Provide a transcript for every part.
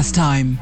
first time.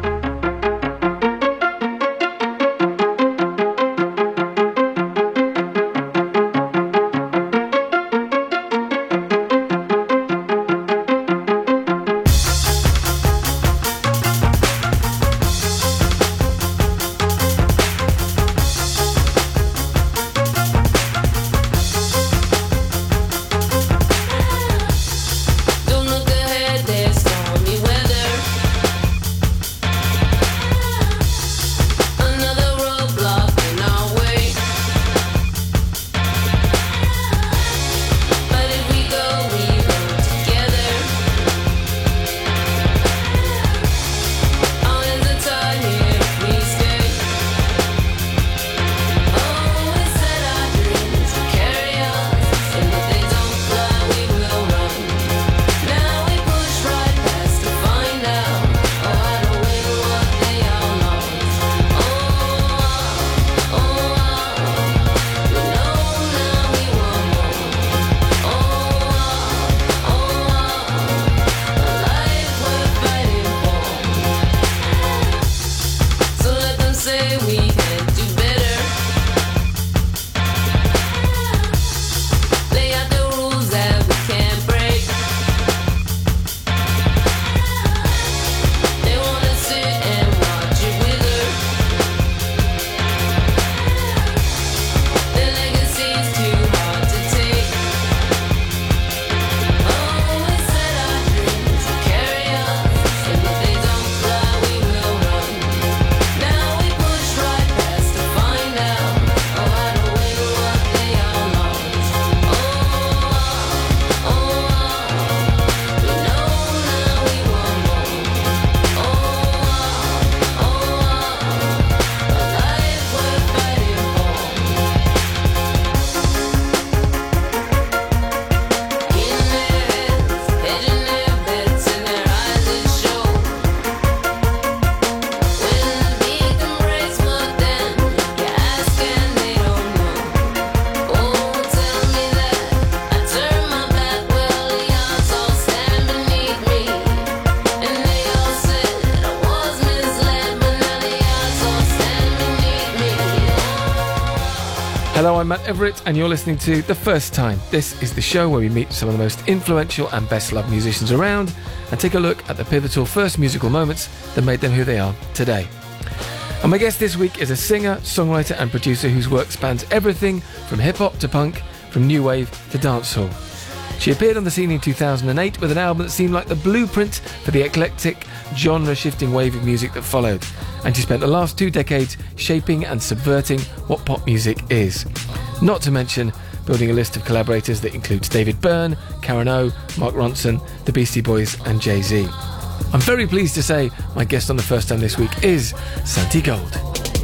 Hello, I'm Matt Everett, and you're listening to The First Time. This is the show where we meet some of the most influential and best-loved musicians around and take a look at the pivotal first musical moments that made them who they are today. And my guest this week is a singer, songwriter and producer whose work spans everything from hip-hop to punk, from new wave to dancehall. She appeared on the scene in 2008 with an album that seemed like the blueprint for the eclectic, genre-shifting wave of music that followed. And she spent the last 2 decades shaping and subverting what pop music is. Not to mention building a list of collaborators that includes David Byrne, Karen O, Mark Ronson, the Beastie Boys and Jay-Z. I'm very pleased to say my guest on The First Time this week is Santi Gold.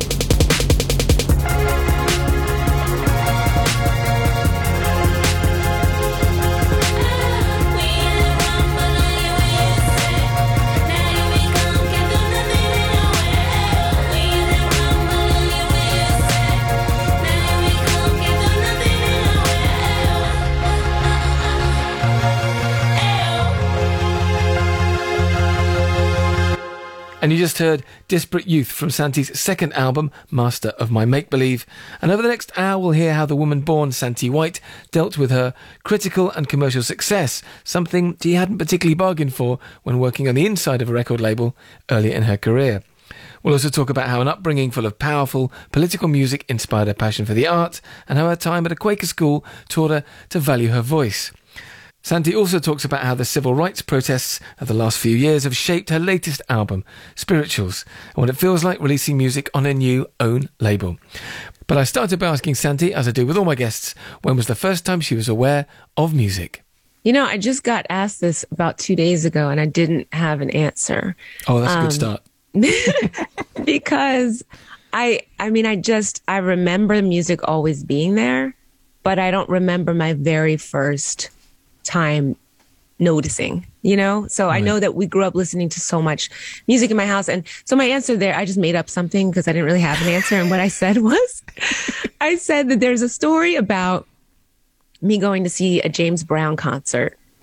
And you just heard Disparate Youth from Santi's second album, Master of My Make-Believe. And over the next hour, we'll hear how the woman born Santi White dealt with her critical and commercial success, something she hadn't particularly bargained for when working on the inside of a record label earlier in her career. We'll also talk about how an upbringing full of powerful political music inspired her passion for the arts, and how her time at a Quaker school taught her to value her voice. Santi also talks about how the civil rights protests of the last few years have shaped her latest album, Spirituals, and what it feels like releasing music on a new own label. But I started by asking Santi, as I do with all my guests, when was the first time she was aware of music? You know, I just got asked this about 2 days ago and I didn't have an answer. Oh, that's a good start. Because I remember music always being there, but I don't remember my very first time noticing, you know? So right. I know that we grew up listening to so much music in my house. And so my answer there, I just made up something because I didn't really have an answer. And what I said was, I said that there's a story about me going to see a James Brown concert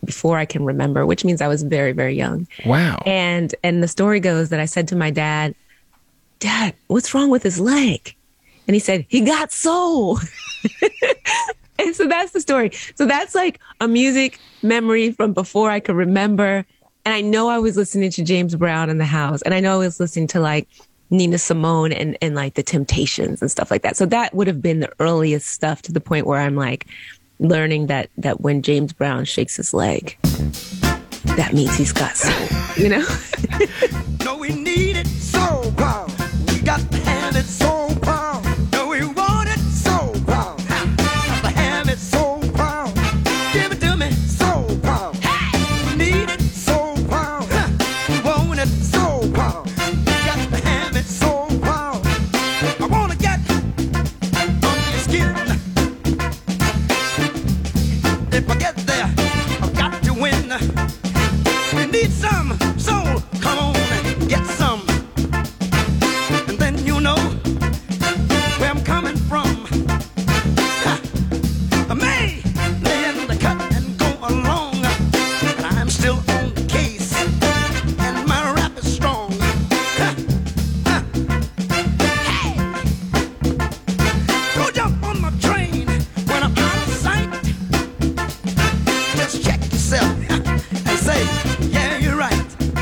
before I can remember, which means I was very, very young. Wow. And the story goes that I said to my dad, "Dad, what's wrong with his leg?" And he said, "He got soul." And so that's the story. So that's like a music memory from before I could remember. And I know I was listening to James Brown in the house. And I know I was listening to like Nina Simone and like the Temptations and stuff like that. So that would have been the earliest stuff, to the point where I'm like learning that when James Brown shakes his leg, that means he's got soul, you know? No, we need it soul power. We got to have it soul power. No, we want it soul power. Got to have it soul power. Give it to me soul power. We need it soul power. We want it soul power. We got to have it soul power. I want to get under your skin. If I get there, I've got to win. We need some soul. Come on and get some. And then you know where I'm coming from. I may lay in the cut and go along, but I'm still on the case, and my rap is strong. Hey! Go jump on my train when I'm out of sight. Just check yourself and say, yeah, you're right.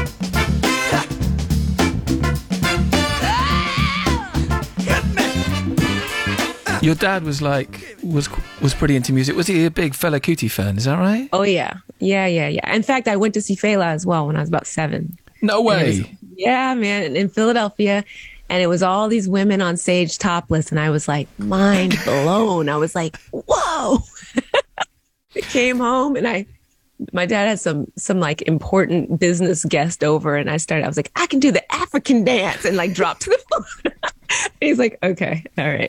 Hit me. Your dad was pretty into music. Was he a big Fela Kuti fan? Is that right? Oh, yeah. Yeah. In fact, I went to see Fela as well when I was about 7. No way. Yeah, man, in Philadelphia. And it was all these women on stage topless. And I was like, mind blown. I was like, whoa. I came home and my dad had some like important business guest over, and I was like, I can do the African dance, and like dropped to the floor. He's like, okay, all right.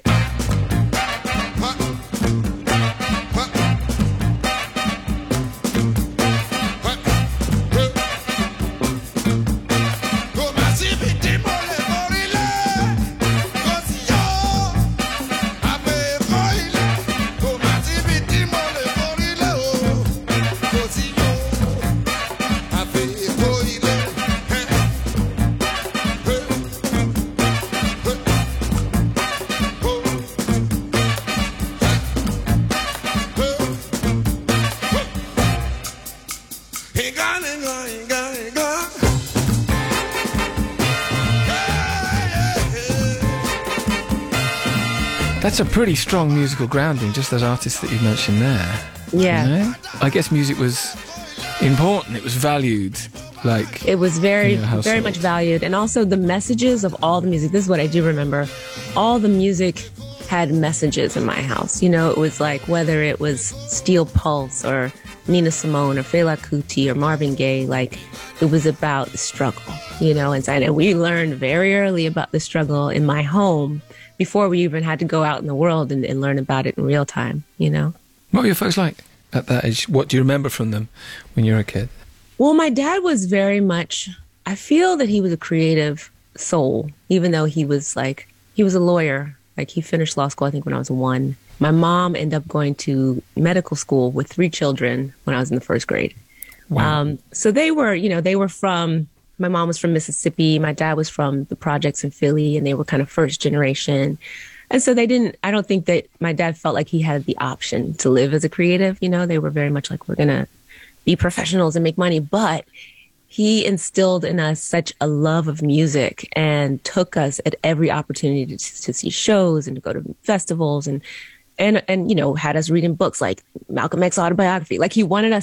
That's a pretty strong musical grounding, just those artists that you mentioned there. Yeah. You know? I guess music was important. It was valued. Like, it was very much valued. And also the messages of all the music. This is what I do remember. All the music had messages in my house. You know, it was like, whether it was Steel Pulse or Nina Simone or Fela Kuti or Marvin Gaye, like, it was about the struggle, you know, and we learned very early about the struggle in my home before we even had to go out in the world and learn about it in real time, you know. What were your folks like at that age? What do you remember from them when you were a kid? Well, my dad was very much, I feel that he was a creative soul, even though he was a lawyer. Like, he finished law school, I think, when I was 1. My mom ended up going to medical school with 3 children when I was in the 1st grade. Wow. So they were from, my mom was from Mississippi. My dad was from the projects in Philly, and they were kind of first generation. And so I don't think that my dad felt like he had the option to live as a creative. You know, they were very much like, we're going to be professionals and make money. But he instilled in us such a love of music and took us at every opportunity to see shows and to go to festivals and, you know, had us reading books like Malcolm X autobiography. Like, he wanted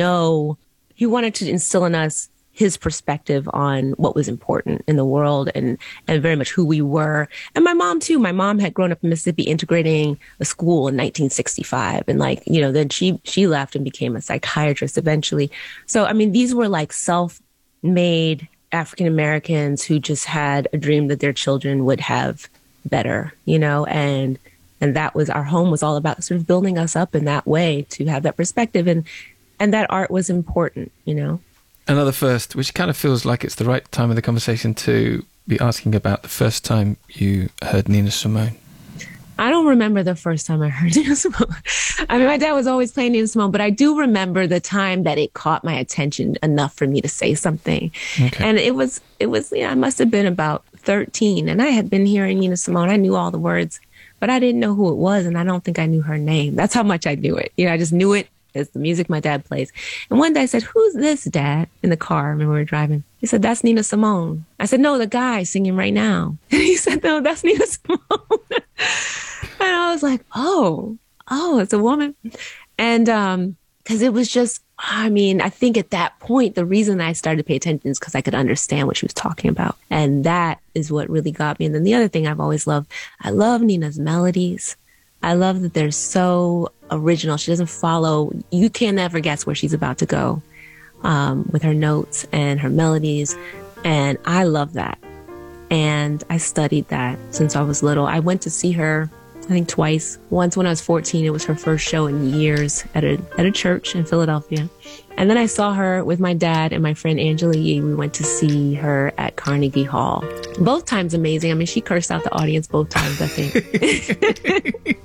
to instill in us his perspective on what was important in the world and very much who we were. And my mom too. My mom had grown up in Mississippi, integrating a school in 1965. And like, you know, then she left and became a psychiatrist eventually. So, I mean, these were like self-made African Americans who just had a dream that their children would have better, you know, and that was, our home was all about sort of building us up in that way to have that perspective. And that art was important, you know. Another first, which kind of feels like it's the right time of the conversation to be asking about the first time you heard Nina Simone. I don't remember the first time I heard Nina Simone. I mean, my dad was always playing Nina Simone, but I do remember the time that it caught my attention enough for me to say something. Okay. And it was, yeah, I must have been about 13, and I had been hearing Nina Simone. I knew all the words, but I didn't know who it was, and I don't think I knew her name. That's how much I knew it. You know, I just knew it as the music my dad plays. And one day I said, "Who's this, Dad?" in the car when we were driving. He said, "That's Nina Simone." I said, "No, the guy singing right now." And he said, "No, that's Nina Simone." And I was like, oh, it's a woman. And because it was just, I mean, I think at that point, the reason I started to pay attention is because I could understand what she was talking about. And that is what really got me. And then the other thing I've always loved, I love Nina's melodies. I love that they're so original. She doesn't follow, you can never guess where she's about to go with her notes and her melodies. And I love that. And I studied that since I was little. I went to see her, I think twice. Once when I was 14, it was her first show in years at a church in Philadelphia. And then I saw her with my dad and my friend Angela Yee. We went to see her at Carnegie Hall. Both times amazing. I mean, she cursed out the audience both times, I think.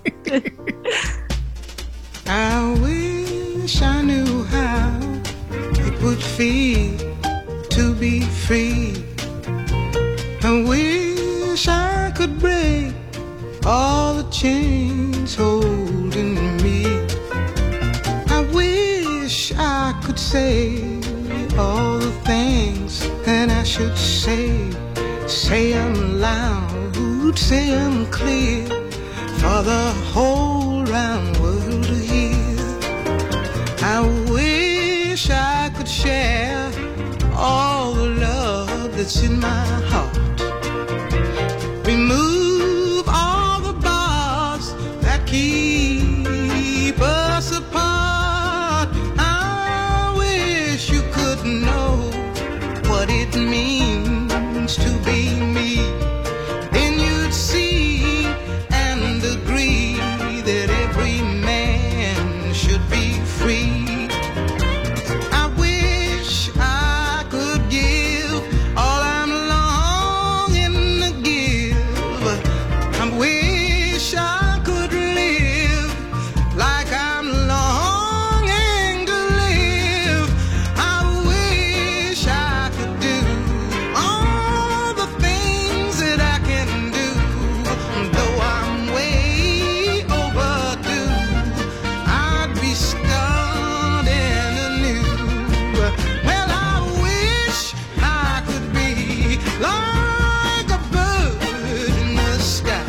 I wish I knew how it would feel to be free. I wish I could break all the chains holding me. I wish I could say all the things that I should say. Say them loud, say them clear, for the whole round world to hear. I wish I could share all the love that's in my heart. Remove all the bars that keep us apart. I wish you could know what it means to be me. Then you'd see and agree that every man should be free. I wish I could give all I'm longing to give. I wish I could live like I'm longing to live. I wish I could do all the things that I can do, though I'm way overdue. I'd be starting anew. Well, I wish I could be like a bird in the sky.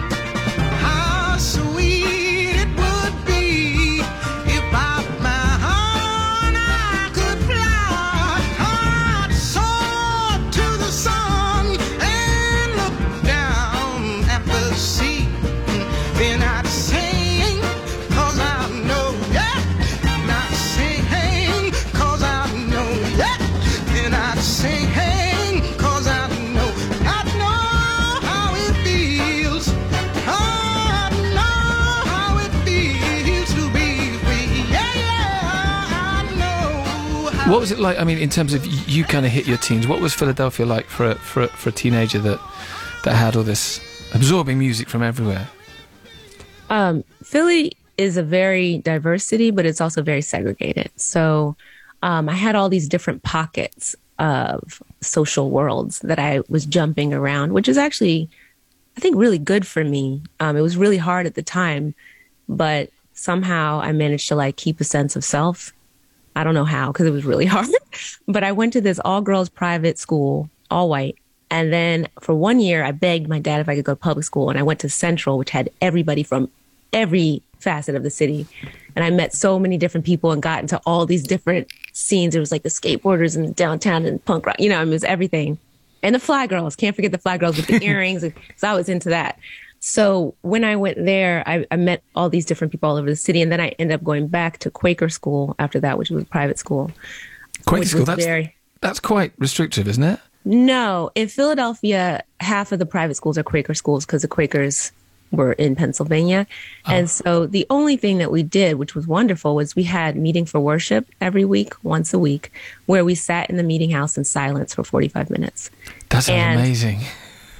How sweet it would be if by my heart I could fly. I'd soar to the sun and look down at the sea. Then I'd sing, 'cause I know, yeah. And I'd sing, 'cause I know, yeah. And I'd sing, 'cause I know how it feels. I know how it feels to be free. Yeah, yeah, I know how. What was it like? I mean, in terms of you kind of hit your teens, what was Philadelphia like for a teenager that had all this absorbing music from everywhere? Philly is a very diverse city, but it's also very segregated. So I had all these different pockets of social worlds that I was jumping around, which is actually, I think, really good for me. It was really hard at the time, but somehow I managed to like keep a sense of self. I don't know how, because it was really hard. But I went to this all-girls private school, all white. And then for 1 year, I begged my dad if I could go to public school. And I went to Central, which had everybody from every facet of the city. And I met so many different people and got into all these different scenes. It was like the skateboarders in downtown and punk rock, you know, it was everything. And the fly girls, can't forget the fly girls with the earrings. So I was into that. So when I went there, I met all these different people all over the city. And then I ended up going back to Quaker school after that, which was a private school. Quaker school, that's quite restrictive, isn't it? No, in Philadelphia, half of the private schools are Quaker schools because the Quakers were in Pennsylvania. And so the only thing that we did, which was wonderful, was we had meeting for worship every week, once a week, where we sat in the meeting house in silence for 45 minutes. That sounds amazing.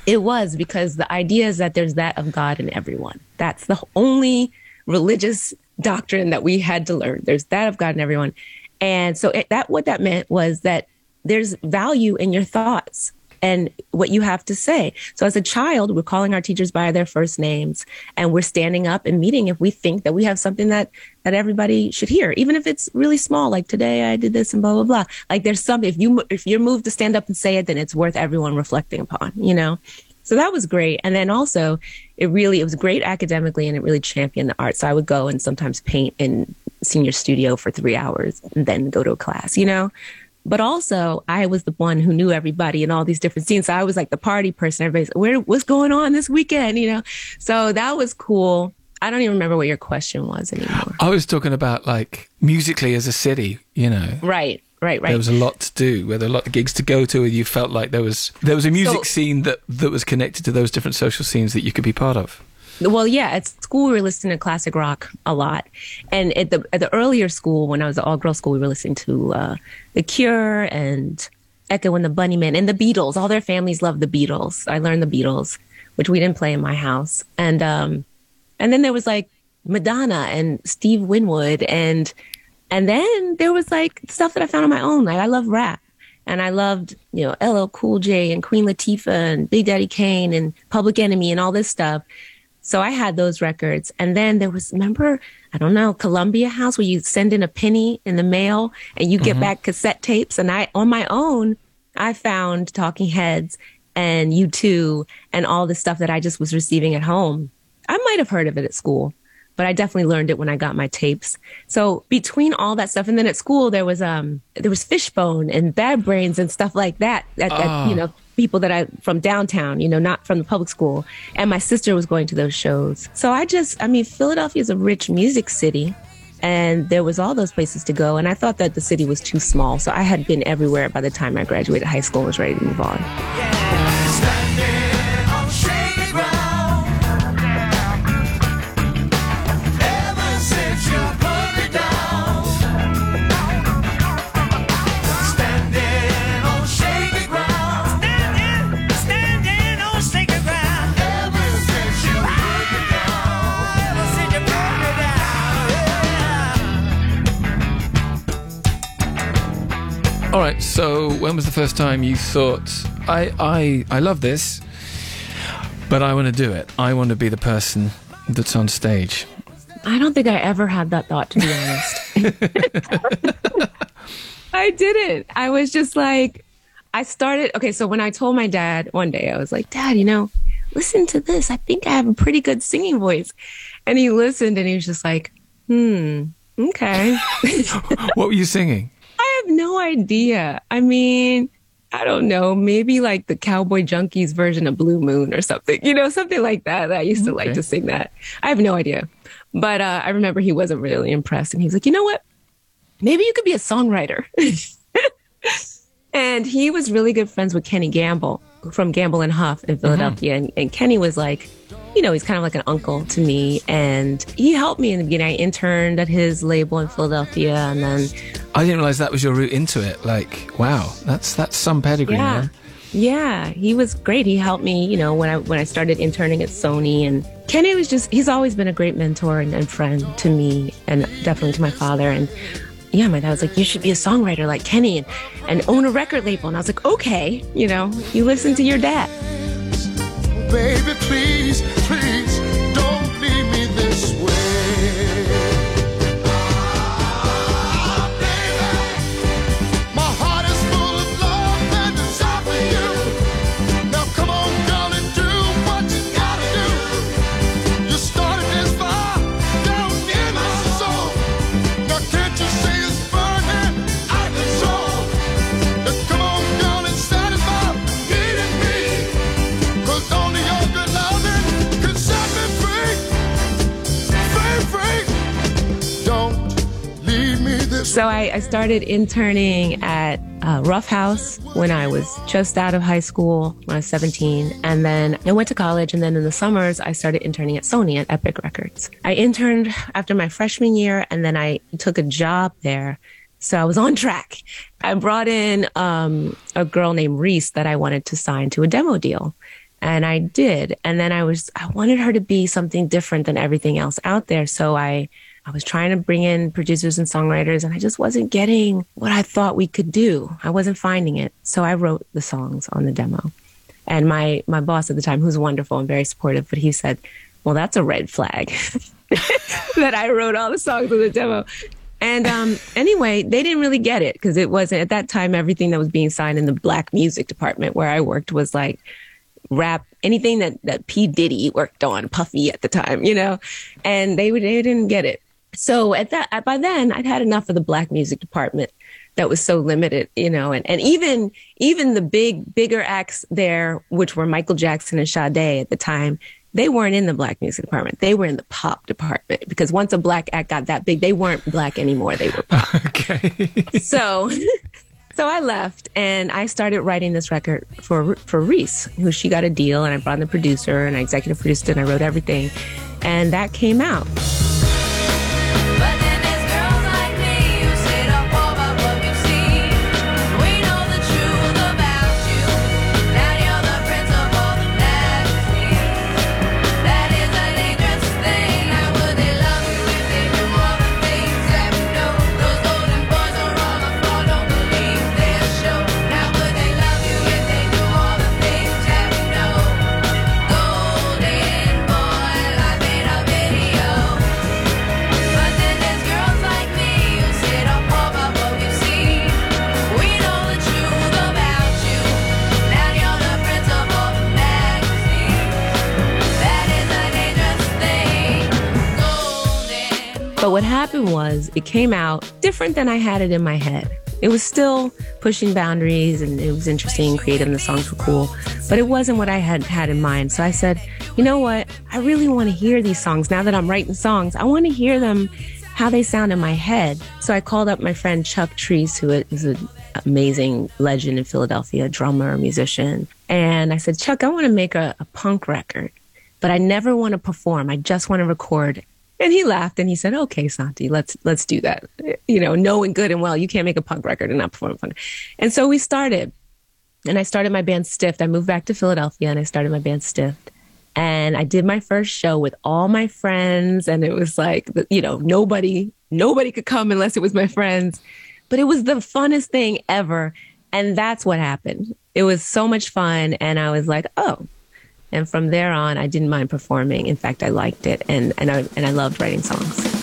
It was, because the idea is that there's that of God in everyone. That's the only religious doctrine that we had to learn. There's that of God in everyone. And so what that meant was that there's value in your thoughts and what you have to say. So as a child, we're calling our teachers by their first names, and we're standing up and meeting if we think that we have something that everybody should hear, even if it's really small, like today I did this and blah, blah, blah. Like there's something, if you're moved to stand up and say it, then it's worth everyone reflecting upon, you know? So that was great. And then also it was great academically, and it really championed the art. So I would go and sometimes paint in senior studio for 3 hours and then go to a class, you know? But also, I was the one who knew everybody in all these different scenes. So I was like the party person. Everybody's, what's going on this weekend? You know, so that was cool. I don't even remember what your question was anymore. I was talking about like musically as a city, you know. Right. There was a lot to do. There were a lot of gigs to go to, and you felt like there was a music scene that was connected to those different social scenes that you could be part of. Well, yeah, at school, we were listening to classic rock a lot. And at the earlier school, when I was at all-girls school, we were listening to The Cure and Echo and the Bunnymen and the Beatles. All their families loved the Beatles. I learned the Beatles, which we didn't play in my house. And then there was like Madonna and Steve Winwood. And then there was like stuff that I found on my own. Like I love rap. And I loved, you know, LL Cool J and Queen Latifah and Big Daddy Kane and Public Enemy and all this stuff. So I had those records. And then there was, remember, I don't know, Columbia House, where you send in a penny in the mail and you get back cassette tapes. And on my own, I found Talking Heads and U2 and all the stuff that I just was receiving at home. I might have heard of it at school, but I definitely learned it when I got my tapes. So between all that stuff, and then at school, there was Fishbone and Bad Brains and stuff like that, you know, people from downtown, you know, not from the public school. And my sister was going to those shows. So Philadelphia is a rich music city, and there was all those places to go. And I thought that the city was too small. So I had been everywhere by the time I graduated high school and was ready to move on. All right, so when was the first time you thought, I love this, but I want to do it. I want to be the person that's on stage. I don't think I ever had that thought, to be honest. I didn't. I was just like, so when I told my dad one day, I was like, Dad, you know, listen to this. I think I have a pretty good singing voice. And he listened and he was just like, okay. What were you singing? I have no idea. I mean, I don't know, maybe like the Cowboy Junkies version of Blue Moon or something, you know, something like that. I used to like to sing that. I have no idea. But I remember he wasn't really impressed. And he was like, you know what? Maybe you could be a songwriter. And he was really good friends with Kenny Gamble from Gamble and Huff in Philadelphia. And Kenny was like, you know, he's kind of like an uncle to me. And he helped me in the beginning. I interned at his label in Philadelphia. And then I didn't realize that was your route into it. Like, wow, that's some pedigree, man. Yeah, he was great. He helped me, you know, when I started interning at Sony. And Kenny was he's always been a great mentor and friend to me, and definitely to my father. And yeah, my dad was like, you should be a songwriter like Kenny and own a record label. And I was like, okay, you know, you listen to your dad. Baby, please, please, don't leave me this way. So I started interning at Rough House when I was just out of high school, when I was 17. And then I went to college. And then in the summers, I started interning at Sony at Epic Records. I interned after my freshman year, and then I took a job there. So I was on track. I brought in a girl named Reese that I wanted to sign to a demo deal. And I did. And then I wanted her to be something different than everything else out there. So I was trying to bring in producers and songwriters, and I just wasn't getting what I thought we could do. I wasn't finding it. So I wrote the songs on the demo. And my boss at the time, who's wonderful and very supportive, but he said, well, that's a red flag that I wrote all the songs on the demo. And anyway, they didn't really get it because it wasn't, at that time, everything that was being signed in the black music department where I worked was like rap, anything that P. Diddy worked on, Puffy at the time, you know, and they didn't get it. So by then I'd had enough of the black music department that was so limited, you know, and even the bigger acts there, which were Michael Jackson and Sade at the time, they weren't in the black music department. They were in the pop department because once a black act got that big, they weren't black anymore. They were pop. Okay. So I left and I started writing this record for Reese, who she got a deal, and I brought in the producer and I executive produced it and I wrote everything, and that came out. But what happened was it came out different than I had it in my head. It was still pushing boundaries and it was interesting and creative and the songs were cool, but it wasn't what I had in mind. So I said, you know what? I really want to hear these songs. Now that I'm writing songs, I want to hear them how they sound in my head. So I called up my friend Chuck Treese, who is an amazing legend in Philadelphia, drummer, musician. And I said, Chuck, I want to make a punk record, but I never want to perform. I just want to record. And he laughed and he said, okay, Santi, let's do that. You know, knowing good and well, you can't make a punk record and not perform punk. And so we started. And I started my band Stiffed. I moved back to Philadelphia and I started my band Stiffed. And I did my first show with all my friends. And it was like, you know, nobody could come unless it was my friends. But it was the funnest thing ever. And that's what happened. It was so much fun. And I was like, oh. And from there on, I didn't mind performing. In fact, I liked it, and I loved writing songs.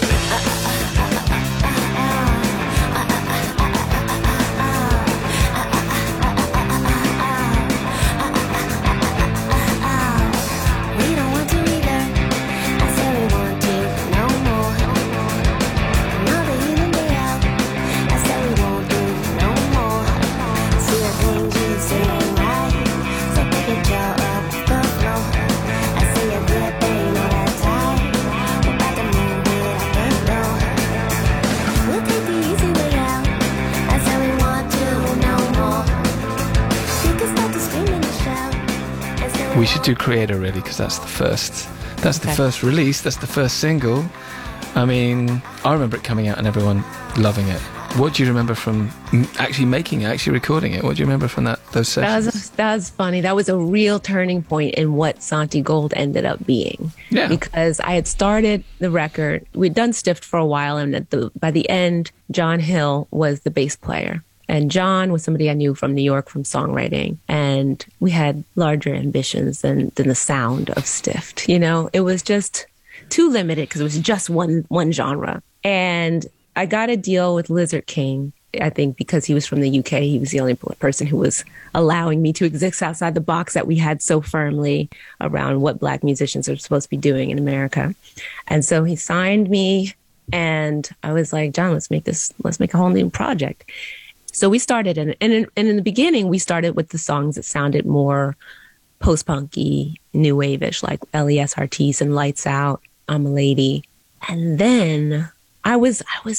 We should do Creator, really, because that's the first release, that's the first single. I mean, I remember it coming out and everyone loving it. What do you remember from actually making it, actually recording it? What do you remember from those sessions? That was funny. That was a real turning point in what Santi Gold ended up being. Yeah. Because I had started the record. We'd done Stiffed for a while, and by the end, John Hill was the bass player. And John was somebody I knew from New York from songwriting. And we had larger ambitions than the sound of Stiffed. You know, it was just too limited because it was just one genre. And I got a deal with Lizard King, I think, because he was from the UK. He was the only person who was allowing me to exist outside the box that we had so firmly around what Black musicians are supposed to be doing in America. And so he signed me, and I was like, John, let's make a whole new project. So we started, and in the beginning, we started with the songs that sounded more post-punky, new wave-ish, like L.E.S. Artis and Lights Out, I'm a Lady. And then I was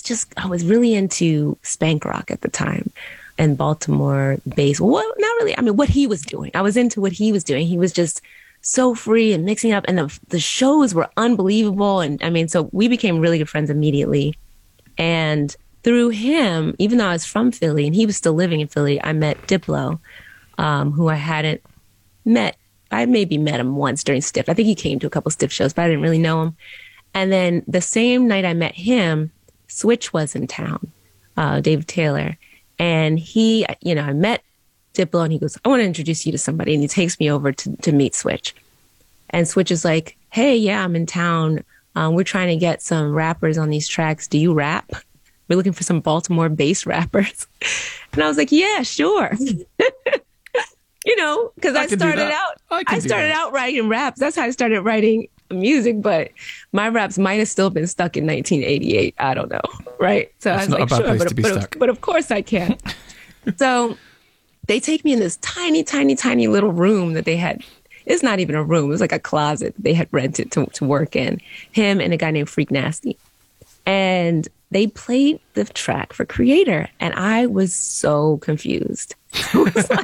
really into spank rock at the time and Baltimore bass. Well, not really. I mean, what he was doing. I was into what he was doing. He was just so free and mixing up, and the shows were unbelievable. And I mean, so we became really good friends immediately. And through him, even though I was from Philly and he was still living in Philly, I met Diplo, who I hadn't met. I maybe met him once during Stiff. I think he came to a couple Stiff shows, but I didn't really know him. And then the same night I met him, Switch was in town, David Taylor. And he, I met Diplo and he goes, I want to introduce you to somebody. And he takes me over to meet Switch. And Switch is like, hey, yeah, I'm in town. We're trying to get some rappers on these tracks. Do you rap? We're looking for some Baltimore-based rappers. And I was like, yeah, sure. Because I started out writing raps. That's how I started writing music, but my raps might have still been stuck in 1988. I don't know, right? So That's I was like, sure, but of course I can. So they take me in this tiny, tiny, tiny little room that they had. It's not even a room. It was like a closet they had rented to work in. Him and a guy named Freak Nasty. And they played the track for Creator. And I was so confused. I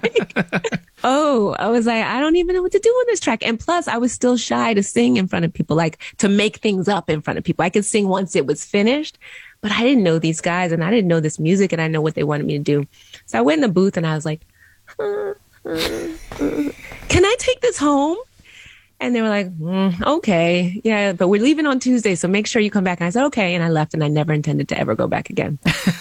was like, I don't even know what to do with this track. And plus, I was still shy to sing in front of people, like to make things up in front of people. I could sing once it was finished, but I didn't know these guys and I didn't know this music and I know what they wanted me to do. So I went in the booth and I was like, can I take this home? And they were like, okay, yeah, but we're leaving on Tuesday, so make sure you come back. And I said, okay. And I left and I never intended to ever go back again.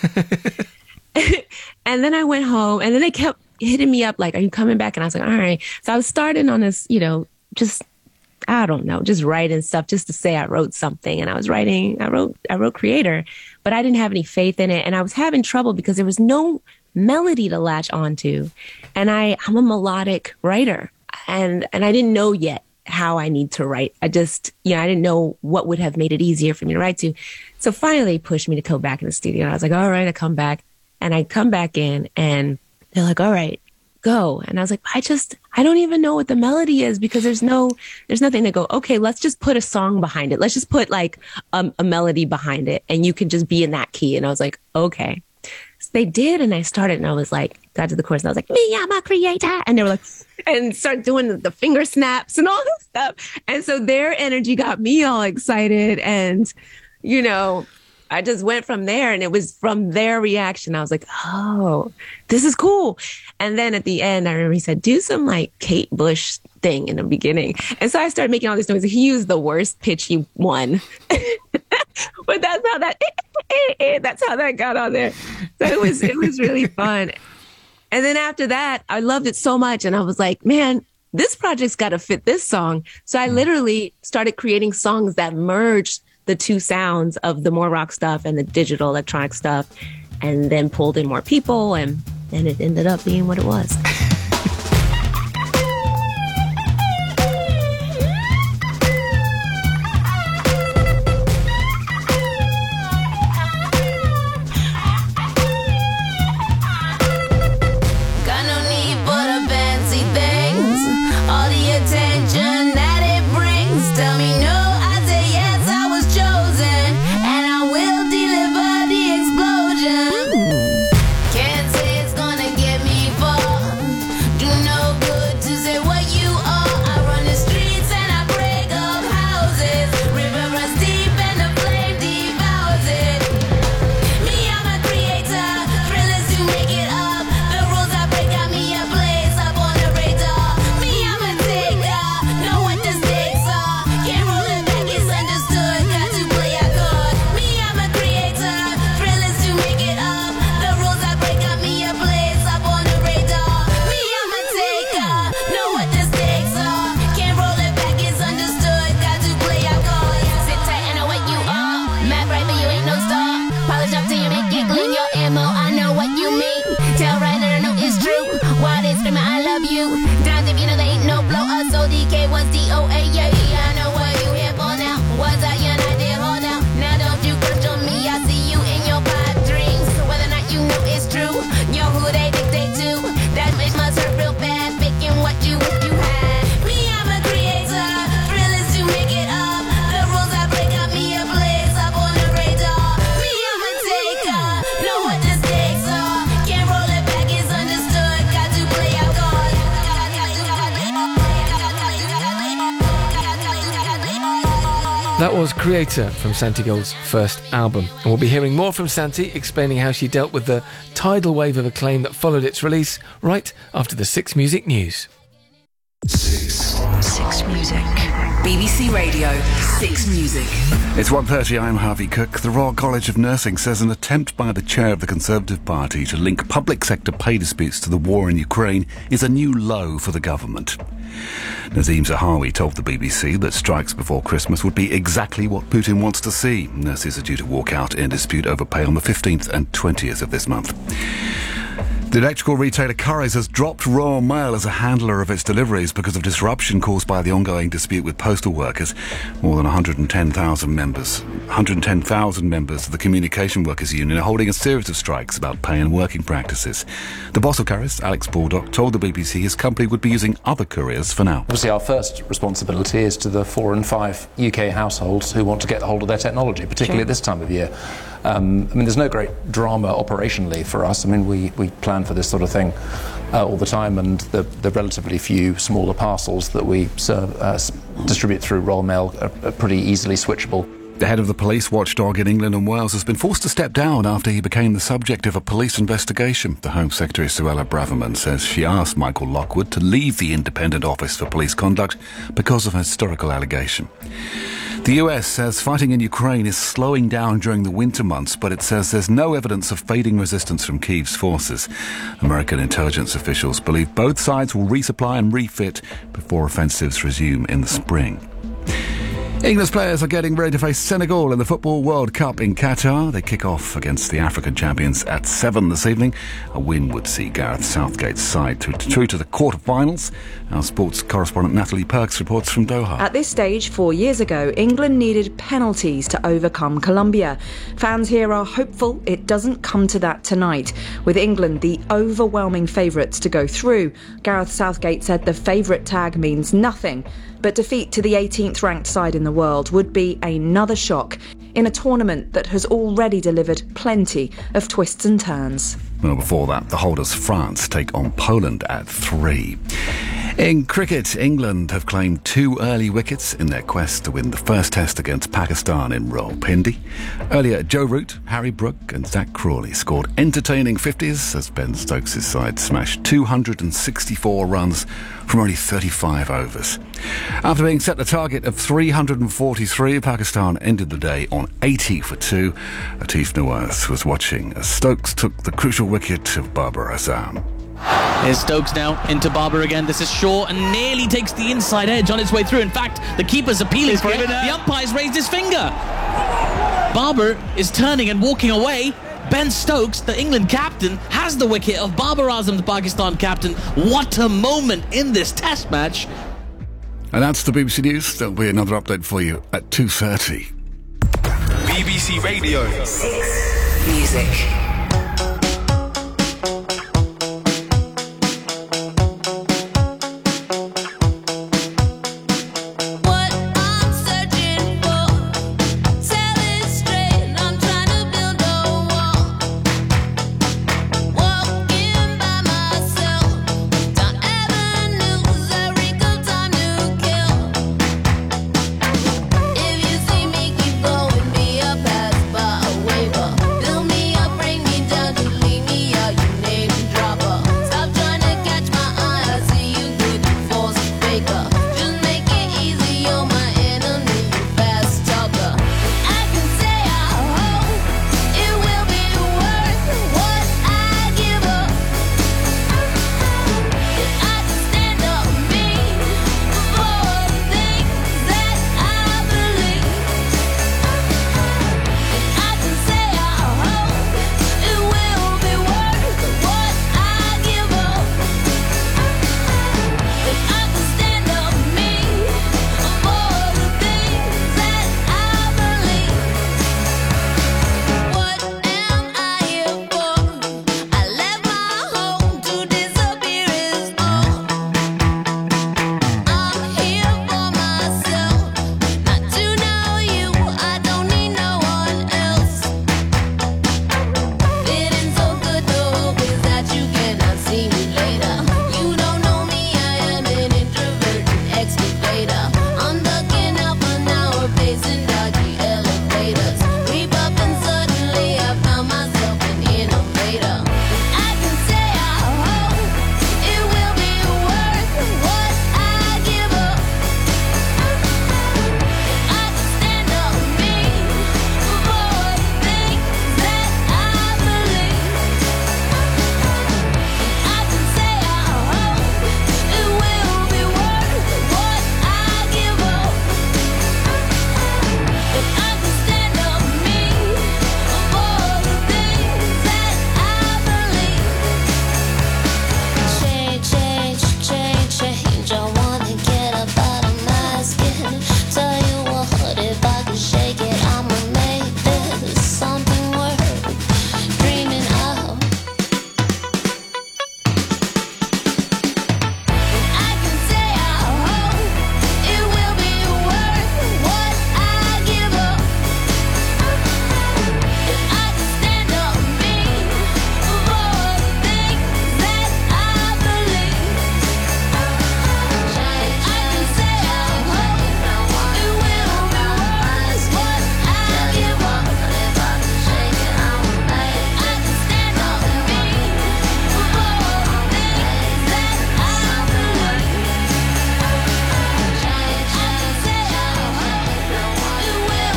And then I went home and then they kept hitting me up like, are you coming back? And I was like, all right. So I was starting on this, just writing stuff just to say I wrote something. And I wrote Creator, but I didn't have any faith in it. And I was having trouble because there was no melody to latch onto. And I'm a melodic writer and I didn't know yet how I need to write. I didn't know what would have made it easier for me to write to. So finally they pushed me to go back in the studio. And I was like, all right, I come back. And I come back in and they're like, all right, go. And I was like, I don't even know what the melody is because there's nothing to go, okay, let's just put a song behind it. Let's just put like a melody behind it and you can just be in that key. And I was like, okay. So they did. And I started and I was like, got to the chorus and I was like, me, I'm a creator. And they were like, and start doing the finger snaps and all this stuff. And so their energy got me all excited. And, I just went from there and it was from their reaction. I was like, oh, this is cool. And then at the end, I remember he said, do some like Kate Bush thing in the beginning. And so I started making all this noise. He used the worst pitchy one, but that's how that got on there. So it was really fun. And then after that, I loved it so much. And I was like, man, this project's got to fit this song. So I literally started creating songs that merged the two sounds of the more rock stuff and the digital electronic stuff, and then pulled in more people, and it ended up being what it was. Got no need for the fancy things, all the attention that it brings. Tell me no, I say yes, I was chosen, and I will deliver the explosion. Can't say it's gonna get me far. Do no good to say what you are. I run the streets and I break up houses. River runs deep and the flame devours it. Me, I'm a creator, thrillers to make it up. The rules I break got me a place up on the radar. Me, I'm a taker, know what the stakes are. Can't roll it back, it's understood, got to play a card. Me, I'm a creator, thrillers to make it up. The rules I break got me a place up on the radar. Me, I'm a taker, know what the stakes are. Can't roll it back, it's understood, got to play a card. Sit tight, I know what you are. Mad right, but you ain't no star. Polish up till you make it clean your ammo. I know what you mean. Tell right and I know it's true. Why they screaming I love you? Down if you know there ain't no blow up. So DK was DOA, yeah. I know what you here for now. Was I united? Hold out. Now don't you question me. I see you in your pipe dreams. Whether or not you know it's true. Yo, who they dictate to? That bitch must hurt real bad. Picking what you wish you had. Me, I'm a creator. Thrillers to make it up. The rules I break got me a place up on the radar. Me, I'm a taker. Know what the stakes are. Can't roll it back, it's understood. Got to play out cards. That was Creator from Santi Gold's first album. And we'll be hearing more from Santi explaining how she dealt with the tidal wave of acclaim that followed its release right after the 6 Music News. 6 Six Music. BBC Radio 6 Music. It's 1:30, I'm Harvey Cook. The Royal College of Nursing says an attempt by the chair of the Conservative Party to link public sector pay disputes to the war in Ukraine is a new low for the government. Nazim Zahawi told the BBC that strikes before Christmas would be exactly what Putin wants to see. Nurses are due to walk out in dispute over pay on the 15th and 20th of this month. The electrical retailer Currys has dropped Royal Mail as a handler of its deliveries because of disruption caused by the ongoing dispute with postal workers. More than 110,000 members of the Communication Workers Union are holding a series of strikes about pay and working practices. The boss of Currys, Alex Baldock, told the BBC his company would be using other couriers for now. Obviously, our first responsibility is to the 4 and 5 UK households who want to get hold of their technology, particularly at this time of year. There's no great drama operationally for us. we plan for this sort of thing all the time, and the relatively few smaller parcels that we distribute through Royal Mail are pretty easily switchable. The head of the police watchdog in England and Wales has been forced to step down after he became the subject of a police investigation. The Home Secretary, Suella Braverman, says she asked Michael Lockwood to leave the Independent Office for Police Conduct because of a historical allegation. The US says fighting in Ukraine is slowing down during the winter months, but it says there's no evidence of fading resistance from Kyiv's forces. American intelligence officials believe both sides will resupply and refit before offensives resume in the spring. England's players are getting ready to face Senegal in the Football World Cup in Qatar. They kick off against the African champions at 7 this evening. A win would see Gareth Southgate's side through to the quarter-finals. Our sports correspondent Natalie Perks reports from Doha. At this stage, 4 years ago, England needed penalties to overcome Colombia. Fans here are hopeful it doesn't come to that tonight, with England the overwhelming favourites to go through. Gareth Southgate said the favourite tag means nothing, but defeat to the 18th ranked side in the world would be another shock in a tournament that has already delivered plenty of twists and turns. Well, before that, the holders France take on Poland at 3. In cricket, England have claimed 2 early wickets in their quest to win the first test against Pakistan in Rawalpindi. Earlier, Joe Root, Harry Brook and Zach Crawley scored entertaining 50s as Ben Stokes' side smashed 264 runs from only 35 overs. After being set a target of 343, Pakistan ended the day on 80 for 2. Atif Nawaz was watching as Stokes took the crucial wicket of Babar Azam. Here's Stokes now into Barber again. This is Shaw and nearly takes the inside edge on its way through. In fact, the keeper's appealing for it. The umpire's raised his finger. Barber is turning and walking away. Ben Stokes, the England captain, has the wicket of Babar Azam, the Pakistan captain. What a moment in this test match. And that's the BBC News. There'll be another update for you at 2:30. BBC Radio 6 Music. Bring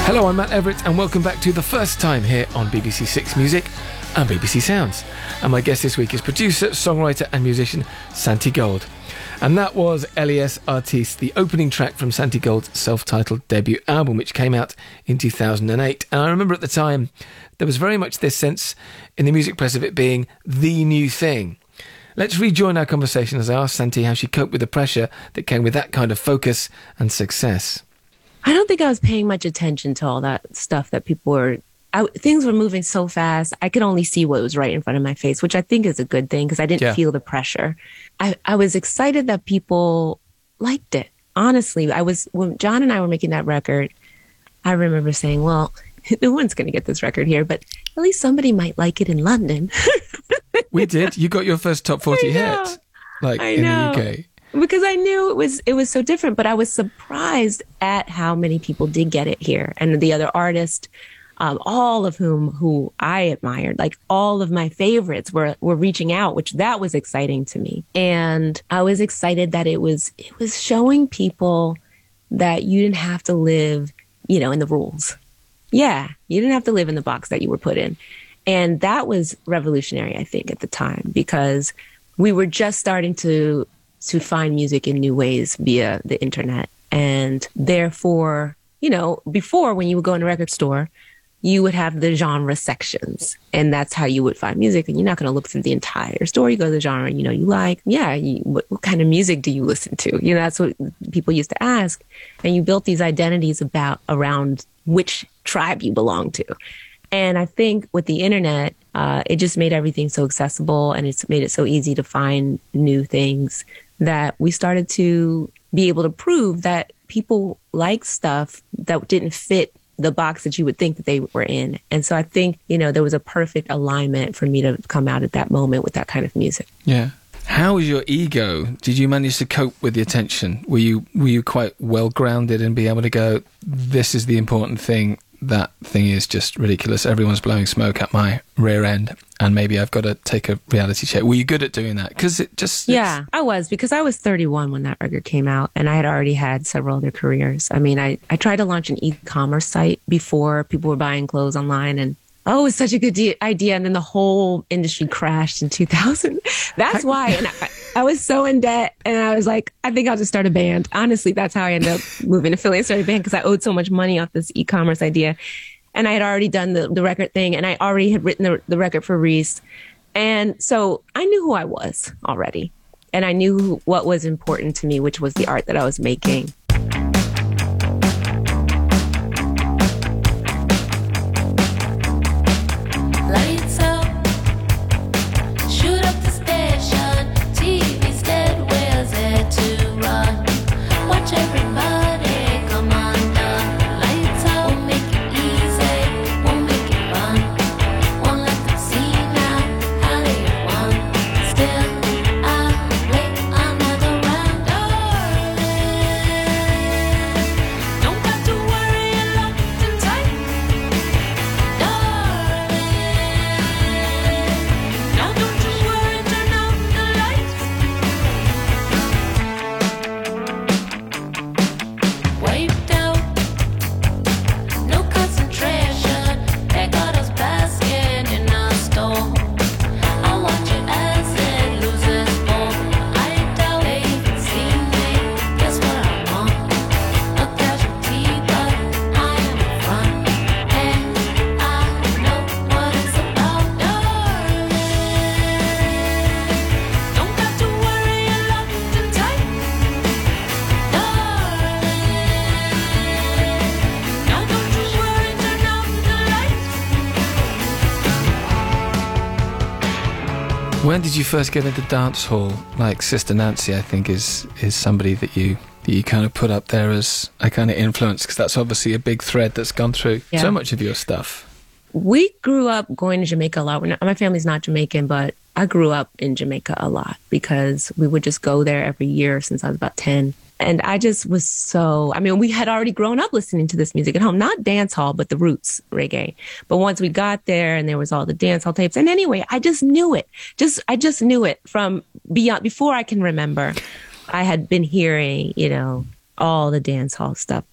Hello, I'm Matt Everett, and welcome back to The First Time here on BBC Six Music and BBC Sounds. And my guest this week is producer, songwriter and musician Santi Gold. And that was Elias Artiste, the opening track from Santi Gold's self-titled debut album, which came out in 2008. And I remember at the time, there was very much this sense in the music press of it being the new thing. Let's rejoin our conversation as I asked Santi how she coped with the pressure that came with that kind of focus and success. I don't think I was paying much attention to all that stuff that people were... things were moving so fast. I could only see what was right in front of my face, which I think is a good thing because I didn't feel the pressure. I was excited that people liked it. Honestly, when John and I were making that record, I remember saying, well, no one's going to get this record here, but at least somebody might like it in London. We did. You got your first top 40 hit, in the UK. Because I knew it was so different, but I was surprised at how many people did get it here. And the other artists, all of who I admired, like all of my favorites were reaching out, which that was exciting to me. And I was excited that it was showing people that you didn't have to live, in the rules. Yeah, you didn't have to live in the box that you were put in. And that was revolutionary, I think, at the time, because we were just starting to find music in new ways via the internet. And therefore, before when you would go in a record store, you would have the genre sections, and that's how you would find music. And you're not going to look through the entire store. You go to the genre, you like. Yeah, what kind of music do you listen to? That's what people used to ask. And you built these identities around which tribe you belong to. And I think with the internet, it just made everything so accessible, and it's made it so easy to find new things that we started to be able to prove that people like stuff that didn't fit the box that you would think that they were in. And so I think, there was a perfect alignment for me to come out at that moment with that kind of music. Yeah. How was your ego? Did you manage to cope with the attention? Were you quite well grounded and be able to go, this is the important thing? That thing is just ridiculous. Everyone's blowing smoke at my rear end, and maybe I've got to take a reality check. Were you good at doing that? Because Yeah, I was, because I was 31 when that record came out, and I had already had several other careers. I mean, I tried to launch an e-commerce site before people were buying clothes online, and it was such a good idea. And then the whole industry crashed in 2000. That's why. And I was so in debt, and I was like, I think I'll just start a band. Honestly, that's how I ended up moving to Philly and started a band, because I owed so much money off this e-commerce idea. And I had already done the record thing, and I already had written the record for Reese. And so I knew who I was already. And I knew what was important to me, which was the art that I was making. When did you first get into dance hall? Like Sister Nancy, I think, is somebody that you kind of put up there as a kind of influence, because that's obviously a big thread that's gone through so much of your stuff. We grew up going to Jamaica a lot. My family's not Jamaican, but I grew up in Jamaica a lot because we would just go there every year since I was about 10. And I just was we had already grown up listening to this music at home, not dance hall, but the roots reggae. But once we got there and there was all the dance hall tapes, and anyway, I just knew it. I just knew it from before I can remember. I had been hearing, all the dance hall stuff.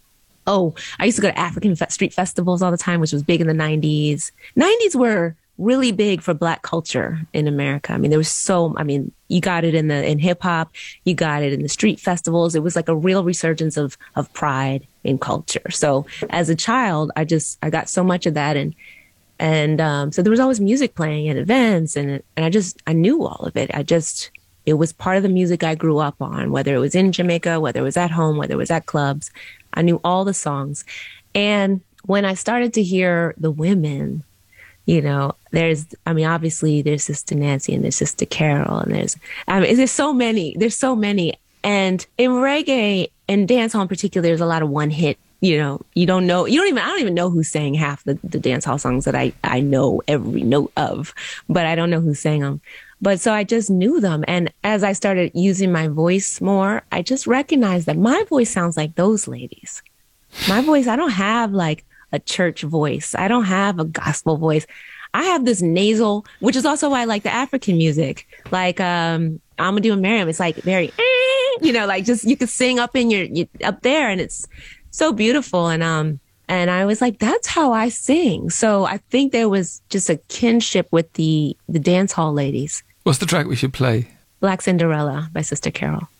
Oh, I used to go to African street festivals all the time, which was big in the 90s. 90s were really big for Black culture in America. I mean, there was you got it in hip hop, you got it in the street festivals. It was like a real resurgence of pride in culture. So as a child, I got so much of that. And so there was always music playing at events, and I knew all of it. It was part of the music I grew up on, whether it was in Jamaica, whether it was at home, whether it was at clubs. I knew all the songs. And when I started to hear the women, obviously there's Sister Nancy and there's Sister Carol, and there's so many. And in reggae and dancehall in particular, there's a lot of one hit. I don't even know who sang half the dancehall songs that I know every note of, but I don't know who sang them. But so I just knew them. And as I started using my voice more, I just recognized that my voice sounds like those ladies. My voice, I don't have like a church voice. I don't have a gospel voice. I have this nasal, which is also why I like the African music. Like Amadou and Miriam, it's like very, like just you could sing up in your up there, and it's so beautiful. And I was like, that's how I sing. So I think there was just a kinship with the dance hall ladies. What's the track we should play? Black Cinderella by Sister Carol.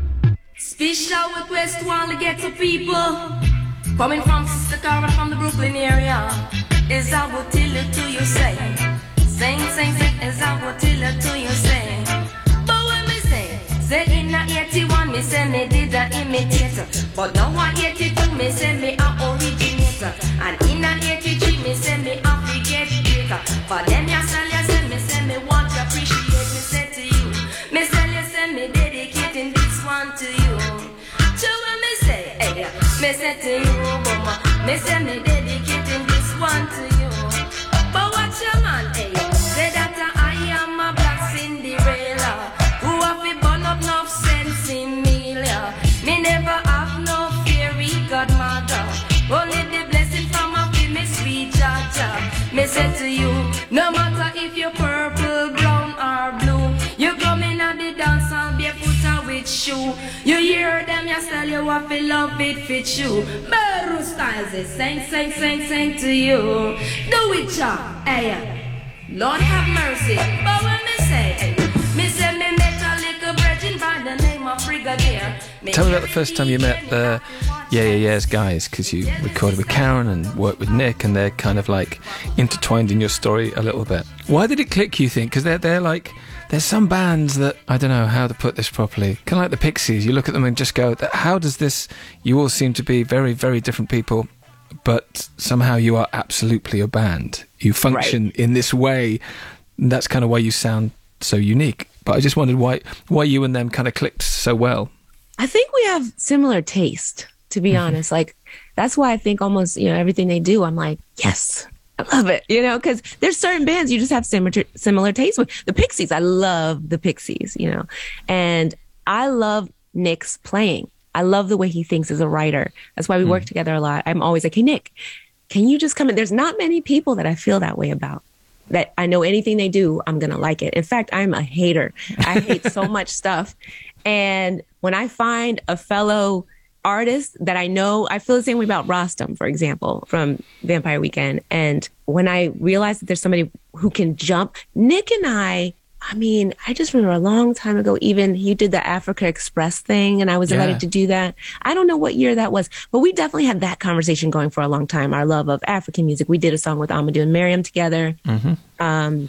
Special request to all the ghetto people coming from Sister Carol from the Brooklyn area. Is I will tell it to you, say. Sing, is I will tell it to you, say. But when me say in a 81, me say me did a imitator. But now a 82, me say me a originator. And in a 83, me say me a forget breaker. For them you say me want to appreciate. Me say to you, me say me dedicating this one to you. So when me say, me say to you, mama, me say me dedicating this one to you. But watch your man, say that I am a Black Cinderella, who have to burn up enough sense in me. Me never have no fairy godmother, only the blessing from a me sweet Jaja. Me say to you, no matter if you're purple, brown or blue, you come in at the dance and barefoot or with shoe. You hear them, you tell you what feel love it fit you. Beru styles is sing to you. Do it, y'all. Hey, Lord have mercy. But when me say me met a little virgin by the name of Brigadier. Tell me about the first time you met the Yeahs guys, because you recorded with Karen and worked with Nick, and they're kind of like intertwined in your story a little bit. Why did it click, you think? Because they're like, there's some bands that, I don't know how to put this properly, kind of like the Pixies. You look at them and just go, how does this, you all seem to be very, very different people, but somehow you are absolutely a band. You function in this way, and that's kind of why you sound so unique. But I just wondered why you and them kind of clicked so well. I think we have similar taste, to be honest. Like, that's why I think almost, everything they do, I'm like, yes, I love it, because there's certain bands you just have similar taste with. The Pixies, I love the Pixies, and I love Nick's playing. I love the way he thinks as a writer. That's why we work together a lot. I'm always like, hey, Nick, can you just come in? There's not many people that I feel that way about. That I know anything they do, I'm going to like it. In fact, I'm a hater. I hate so much stuff. And when I find a fellow artist that I know, I feel the same way about Rostam, for example, from Vampire Weekend. And when I realize that there's somebody who can jump, Nick and I just remember a long time ago, even he did the Africa Express thing, and I was invited to do that. I don't know what year that was, but we definitely had that conversation going for a long time, our love of African music. We did a song with Amadou and Miriam together. And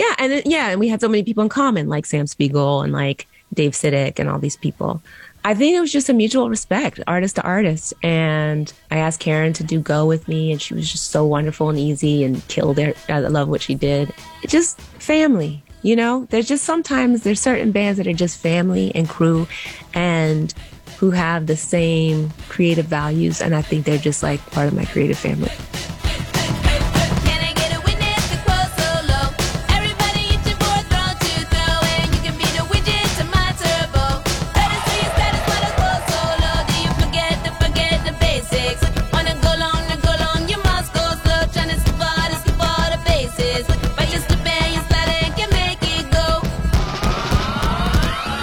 we had so many people in common, like Sam Spiegel and like Dave Siddick and all these people. I think it was just a mutual respect, artist to artist. And I asked Karen to do Go with me, and she was just so wonderful and easy and killed it. I love what she did. It's just family. There's just sometimes there's certain bands that are just family and crew and who have the same creative values. And I think they're just like part of my creative family.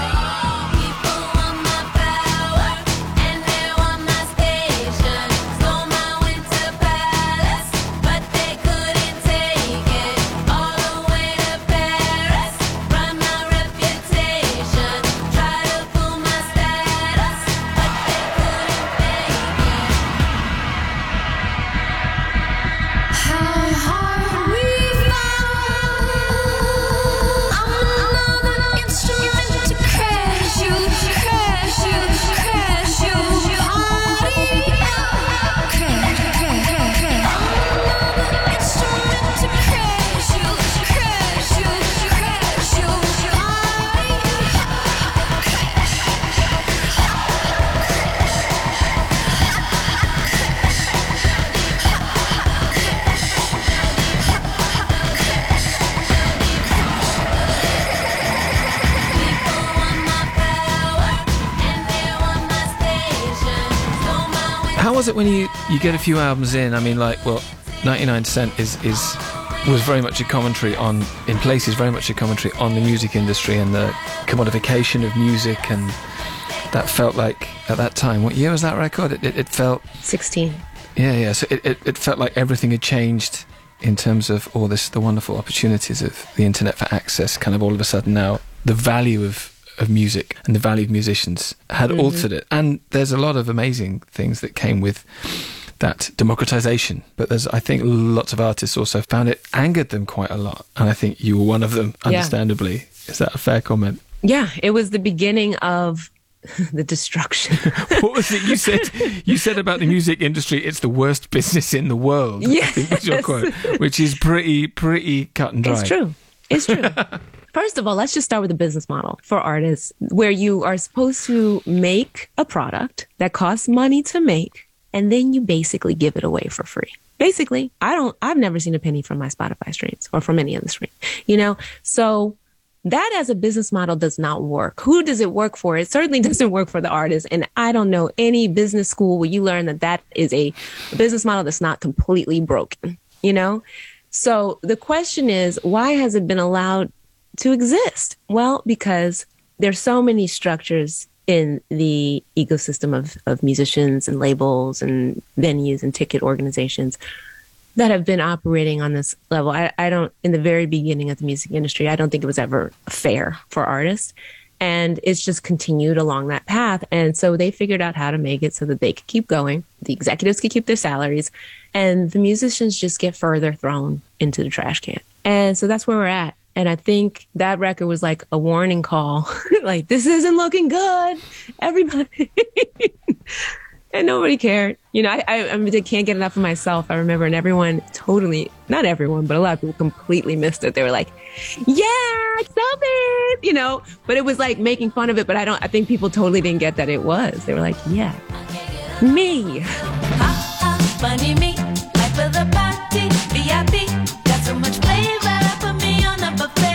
Station, so How was it when you get a few albums in? I mean, like, well, 99 Cent was very much a commentary on, in places, very much a commentary on the music industry and the commodification of music, and that felt like, at that time, what year was that record? It felt... 16. Yeah. So it felt like everything had changed in terms of all this, the wonderful opportunities of the internet for access. Kind of all of a sudden now, the value of music and the value of musicians had altered it. And there's a lot of amazing things that came with that democratization. But I think lots of artists also found it angered them quite a lot. And I think you were one of them, understandably. Yeah. Is that a fair comment? Yeah, it was the beginning of the destruction. What was it you said about the music industry? It's the worst business in the world. Yes. I think was your quote, which is pretty cut and dry. It's true. First of all, let's just start with the business model for artists, where you are supposed to make a product that costs money to make, and then you basically give it away for free. Basically, I've never seen a penny from my Spotify streams or from any other stream, So that as a business model does not work. Who does it work for? It certainly doesn't work for the artist. And I don't know any business school where you learn that is a business model that's not completely broken, So the question is, why has it been allowed to exist? Well, because there's so many structures in the ecosystem of musicians and labels and venues and ticket organizations that have been operating on this level. I don't, in the very beginning of the music industry, I don't think it was ever fair for artists. And it's just continued along that path. And so they figured out how to make it so that they could keep going. The executives could keep their salaries, and the musicians just get further thrown into the trash can. And so that's where we're at. And I think that record was like a warning call, like, this isn't looking good, everybody. And nobody cared. I can't get enough of myself. I remember, and everyone totally, not everyone, but a lot of people completely missed it. They were like, yeah, stop it, but it was like making fun of it. But I think people totally didn't get that it was. They were like, yeah, me. Funny me, life of the party, VIP, got so much flavor, put me on a buffet.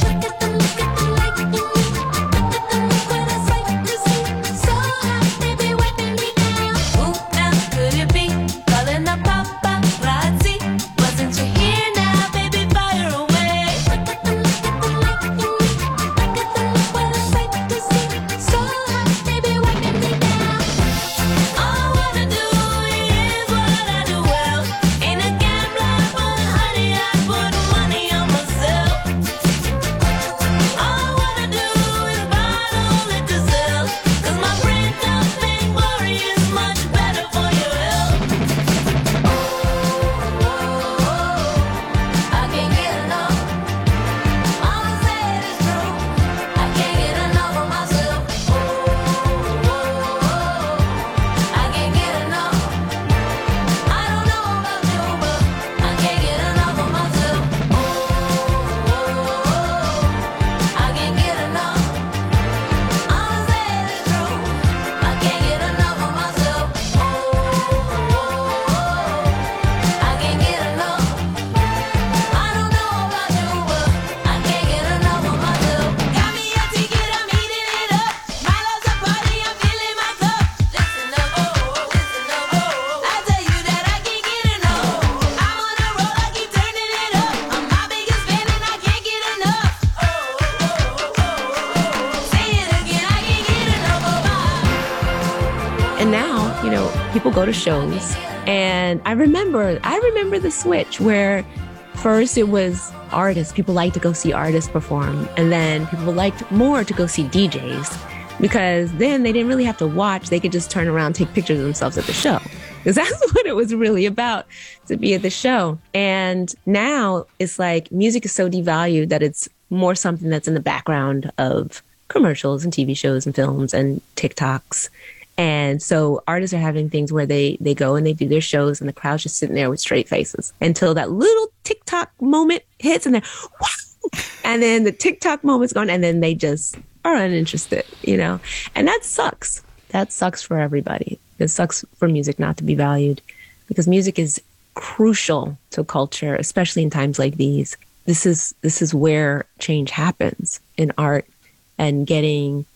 People go to shows, and I remember the switch where first it was artists. People liked to go see artists perform, and then people liked more to go see DJs, because then they didn't really have to watch. They could just turn around, take pictures of themselves at the show, because that's what it was really about, to be at the show. And now it's like music is so devalued that it's more something that's in the background of commercials and TV shows and films and TikToks. And so artists are having things where they go and they do their shows, and the crowd's just sitting there with straight faces until that little TikTok moment hits, and then, wow! And then the TikTok moment's gone, and then they just are uninterested, And that sucks. That sucks for everybody. It sucks for music not to be valued, because music is crucial to culture, especially in times like these. This is where change happens in art, and getting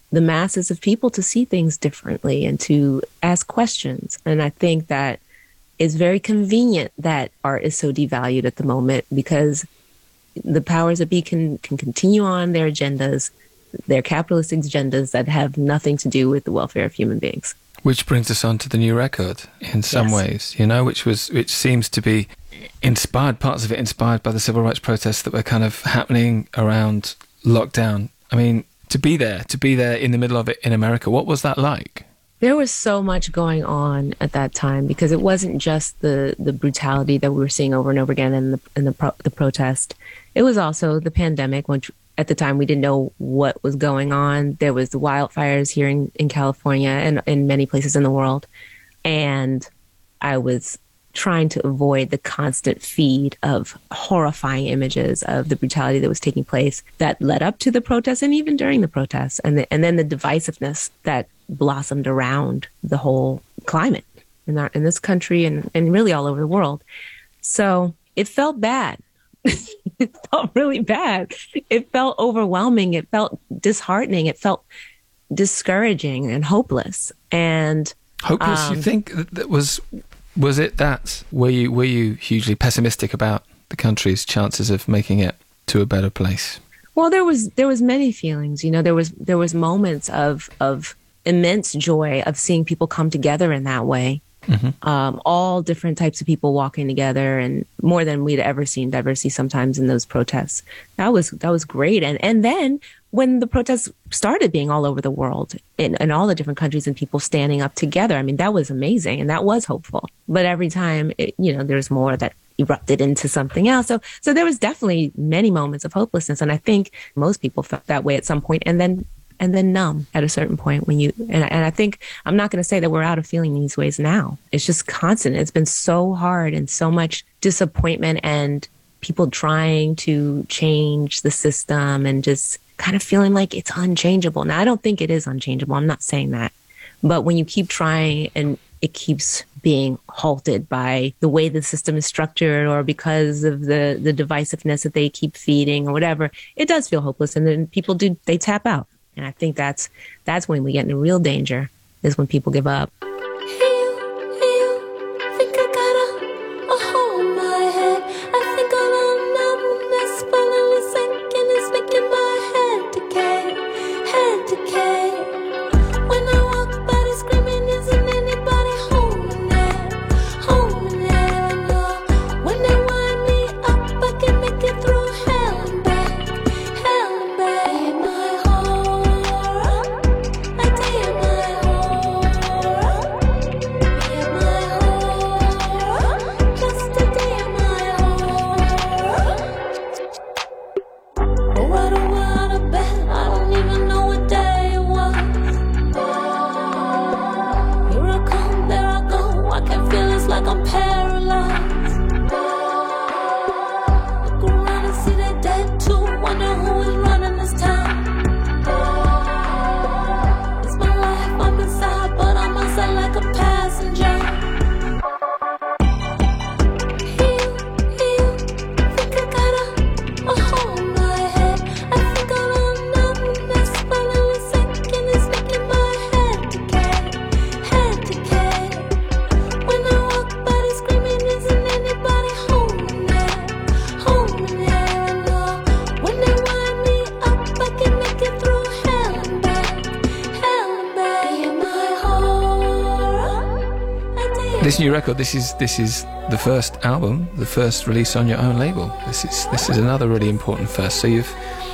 the masses of people to see things differently and to ask questions. And I think that it's very convenient that art is so devalued at the moment, because the powers that be can continue on their agendas, their capitalist agendas that have nothing to do with the welfare of human beings. Which brings us on to the new record in some ways, you know, which seems to be inspired, parts of it inspired by the civil rights protests that were kind of happening around lockdown. I mean, to be there in the middle of it in America, what was that like? There was so much going on at that time, because it wasn't just the brutality that we were seeing over and over again in the protest. It was also the pandemic, which at the time we didn't know what was going on. There was the wildfires here in California and in many places in the world. And I was trying to avoid the constant feed of horrifying images of the brutality that was taking place that led up to the protests and even during the protests, and then the divisiveness that blossomed around the whole climate in this country and really all over the world. So it felt bad. It felt really bad. It felt overwhelming. It felt disheartening. It felt discouraging and hopeless. And hopeless, you think that was it that? Were you hugely pessimistic about the country's chances of making it to a better place? Well, there was many feelings. You know, there was moments of immense joy of seeing people come together in that way. Mm-hmm. All different types of people walking together, and more than we'd ever seen diversity sometimes in those protests. That was great. And then when the protests started being all over the world in all the different countries and people standing up together, I mean, that was amazing and that was hopeful. But every time, there's more that erupted into something else. So there was definitely many moments of hopelessness. And I think most people felt that way at some point, and then numb at a certain point and I think I'm not going to say that we're out of feeling these ways now. It's just constant. It's been so hard and so much disappointment and people trying to change the system and just kind of feeling like it's unchangeable. Now, I don't think it is unchangeable. I'm not saying that. But when you keep trying and it keeps being halted by the way the system is structured or because of the divisiveness that they keep feeding or whatever, it does feel hopeless. And then people they tap out. And I think that's when we get into real danger, is when people give up. This new record, this is the first album, the first release on your own label. This is another really important first. So you've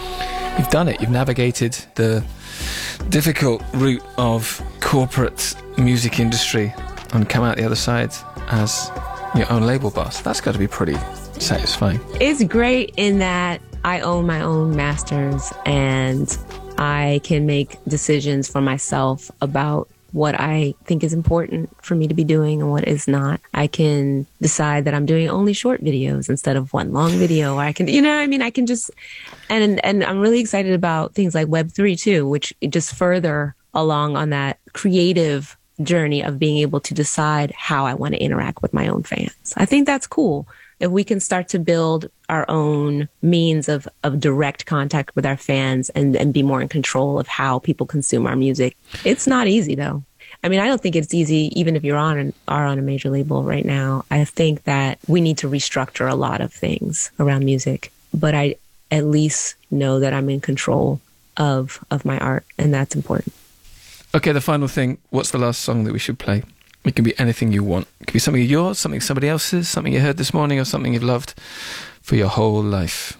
done it. You've navigated the difficult route of corporate music industry and come out the other side as your own label boss. That's got to be pretty satisfying. It's great in that I own my own masters and I can make decisions for myself about what I think is important for me to be doing and what is not. I can decide that I'm doing only short videos instead of one long video, or I can, I can just, and I'm really excited about things like Web3 too, which just further along on that creative journey of being able to decide how I want to interact with my own fans. I think that's cool. if we can start to build our own means of direct contact with our fans and be more in control of how people consume our music. It's not easy, though. I mean, I don't think it's easy, even if you're are on a major label right now. I think that we need to restructure a lot of things around music, but I at least know that I'm in control of my art, and that's important. Okay, the final thing. What's the last song that we should play? It can be anything you want. It can be something of yours, something somebody else's, something you heard this morning, or something you've loved for your whole life.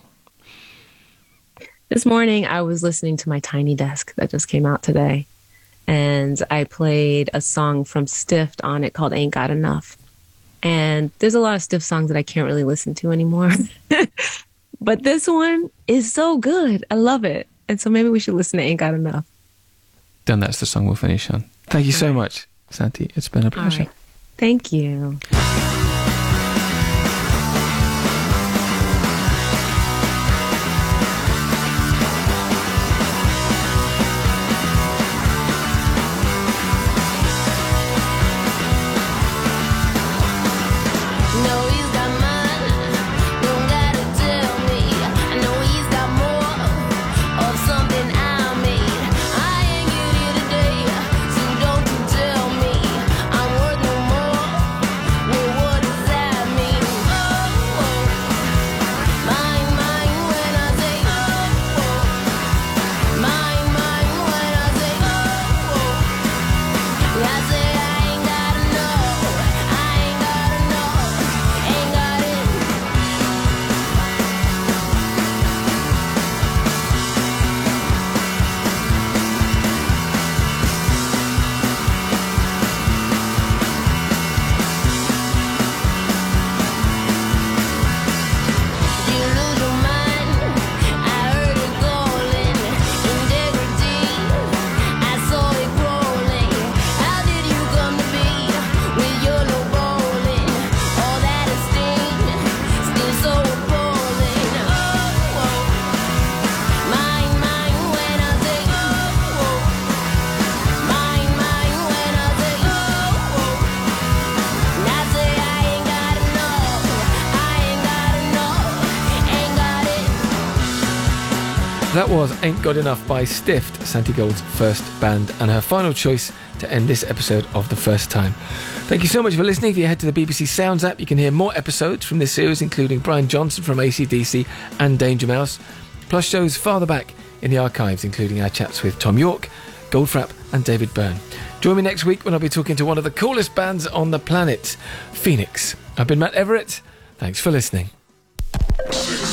This morning, I was listening to my Tiny Desk that just came out today, and I played a song from Stiff on it called Ain't Got Enough. And there's a lot of Stiff songs that I can't really listen to anymore. But this one is so good. I love it. And so maybe we should listen to Ain't Got Enough. Then that's the song we'll finish on. Thank you so much, Santi. It's been a pleasure. Right. Thank you. That was Ain't Got Enough by Stiffed, Santi Gold's first band, and her final choice to end this episode of The First Time. Thank you so much for listening. If you head to the BBC Sounds app, you can hear more episodes from this series, including Brian Johnson from AC/DC and Danger Mouse, plus shows farther back in the archives, including our chats with Tom York, Goldfrapp and David Byrne. Join me next week when I'll be talking to one of the coolest bands on the planet, Phoenix. I've been Matt Everett. Thanks for listening.